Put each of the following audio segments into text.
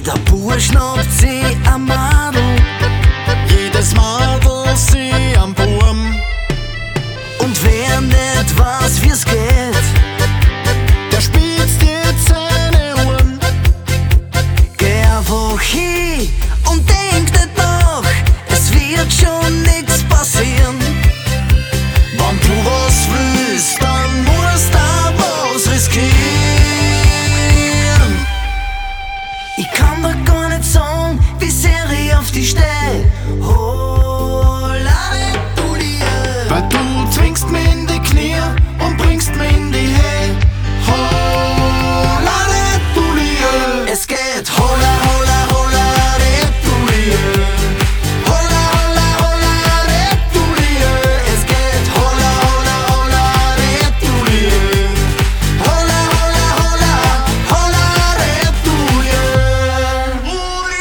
Der Bub schnappt sich am Madel, jedes Madel sie am Buben. und wer nicht weiß, wie's geht, Der spitzt jetzt seine Ohren. geh einfach hin und denk nicht nach, es wird schon nix passieren. Wenn du was willst, dann musst du was riskieren. Ich kann dir gar nicht sagen, wie sehr ich auf dich steh. Hola du dir, Weil du zwingst mich in die Knie und bringst mich in die Höhe. Hola de du dir. es geht hola, hola, hola, de du dir. Hola, hola, hola, de du dir. Es geht hola, hola, hola, de du dir. Hola, hola, hola, hola, de du dir.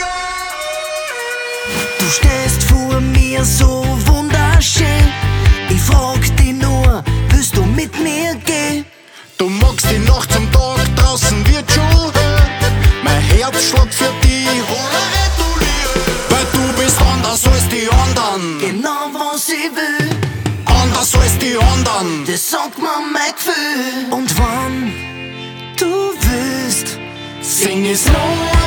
Du stehst vor mir so wunderschön. Ich frag dich nur, willst du mit mir gehen? Du magst die Nacht zum Tag, draußen wird schon hell. Mein Herz schlägt für dich, hola de du dir. Weil du bist anders als die anderen. Genau was ich will, Anders als die anderen. das sagt mir mein Gefühl. Und wann du willst, Sing es noch